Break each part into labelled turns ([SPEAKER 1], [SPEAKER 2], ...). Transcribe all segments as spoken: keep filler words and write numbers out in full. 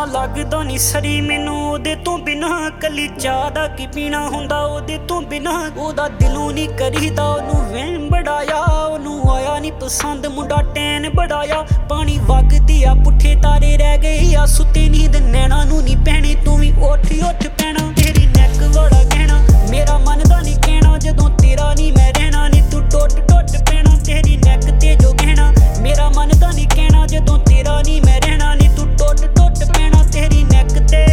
[SPEAKER 1] ਨਾ ਲੱਗਦਾ ਨੀ ਸਰੀ ਮੈਨੂੰ ਉਹਦੇ ਤੋਂ ਬਿਨਾ, ਕੱਲੀ ਚਾਹ ਦਾ ਕੀ ਪੀਣਾ ਹੁੰਦਾ ਉਹਦੇ ਤੋਂ ਬਿਨਾ। ਉਹਦਾ ਦਿਲੋਂ ਨੀ ਕਰੀਦਾ ਉਹਨੂੰ ਵਹਿਮ ਬੜਾਇਆ, ਉਹਨੂੰ ਆਇਆ ਨੀ ਪਸੰਦ ਮੁੰਡਾ ਟੈਨ ਬੜਾਇਆ। ਪਾਣੀ ਵਗਦੀ ਆ ਪੁੱਠੇ ਤਾਰੇ ਰਹਿ ਗਏ ਆ, ਸੁੱਤੇ ਨੀਂਦ ਨੈਣਾ ਨੂੰ ਨੀ ਪੈਣੀ, ਤੂੰ ਵੀ ਉੱਠ ਉੱਠ ਪੈਣਾ। ਤੇਰੀ ਨੈਕ ਵਾਲਾ ਕਹਿਣਾ ਮੇਰਾ ਮੰਨਦਾ ਨੀ ਕਹਿਣਾ, ਜਦੋਂ ਤੇਰਾ ਨੀ ਮੈਂ ਰਹਿਣਾ ਨੀ ਤੂੰ ਟੁੱਟ ਟੁੱਟ ਪੈਣਾ। ਤੇਰੀ ਨੈਕ ਤੇ ਜੋ ਕਹਿਣਾ ਮੇਰਾ ਮੰਨਦਾ ਨੀ ਕਹਿਣਾ, ਜਦੋਂ ਤੇਰਾ ਨੀ ਮੈਂ ਰਹਿਣਾ ਨੀ ਤੂੰ ਟੁੱਟ ਟੁੱਟ ਪੈਣਾ। ਤੇਰੀ ਨੈਕ ਤੇ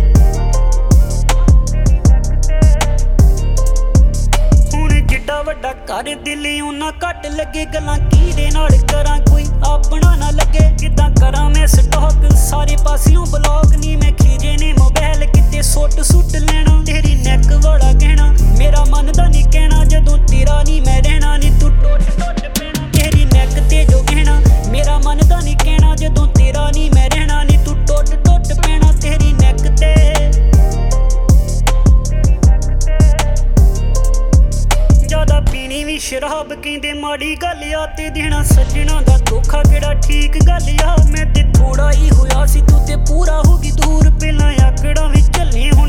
[SPEAKER 1] ਹੁਣ ਜਿੱਡਾ ਵੱਡਾ ਘਰ ਦਿਲ ਉਹਨਾਂ ਘੱਟ ਲੱਗੇ, ਗੱਲਾਂ ਕਿਹਦੇ ਨਾਲ ਕਰਾਂ ਕੋਈ ਆਪਣਾ ਨਾ ਲੱਗੇ। ਕਿੱਦਾਂ ਕਰਾਂ ਮੈਂ ਸਟਾਕ ਸਾਰੇ ਪਾਸਿਓਂ ਬਲੌਕ, ਨੀ ਮੈਂ ਖੀਜੇ ਨੇ ਮੋਬਾਈਲ ਕਿਤੇ ਸੁੱਟ ਸੁੱਟ ਲੈਣਾ। ਤੇਰੀ ਨੈਕ ਵਾਲਾ ਕਹਿਣਾ ਮੇਰਾ ਮੰਨਦਾ ਨੀ ਕਹਿਣਾ, ਜਦੋਂ ਤੇਰਾ ਨੀ ਮੈਂ ਰਹਿਣਾ ਨੀ ਤੂੰ ਟੁੱਟ ਟੁੱਟ ਪੈਣਾ। ਤੇਰੀ ਨੈਕ ਤੇ ਜੋ ਕਹਿਣਾ ਮੇਰਾ ਮੰਨਦਾ ਨੀ ਕਹਿਣਾ, ਜਦੋਂ ਤੇਰਾ ਨੀ ਮੈਂ ਰਹਿਣਾ ਨੀ ਤੂੰ ਟੁੱਟ ਟੁੱਟ ਪੈਣਾ। ਤੇਰੀ ਨੈਕ ਤੇ ਜ਼ਿਆਦਾ ਪੀਣੀ ਵੀ ਸ਼ਰਾਬ ਕਹਿੰਦੇ ਮਾੜੀ ਗੱਲ ਆ, ਤੇ ਦੇਣਾ ਸੱਜਣਾ ਦਾ ਧੋਖਾ ਕਿਹੜਾ ਠੀਕ ਗੱਲ ਆ। ਮੈਂ ਤੇ ਥੋੜਾ ਹੀ ਹੋਇਆ ਸੀ ਤੂੰ ਤੇ ਪੂਰਾ ਹੋ ਗਈ ਦੂਰ, ਪਹਿਲਾਂ ਆਕੜਾਂ ਵੀ ਝੱਲੇ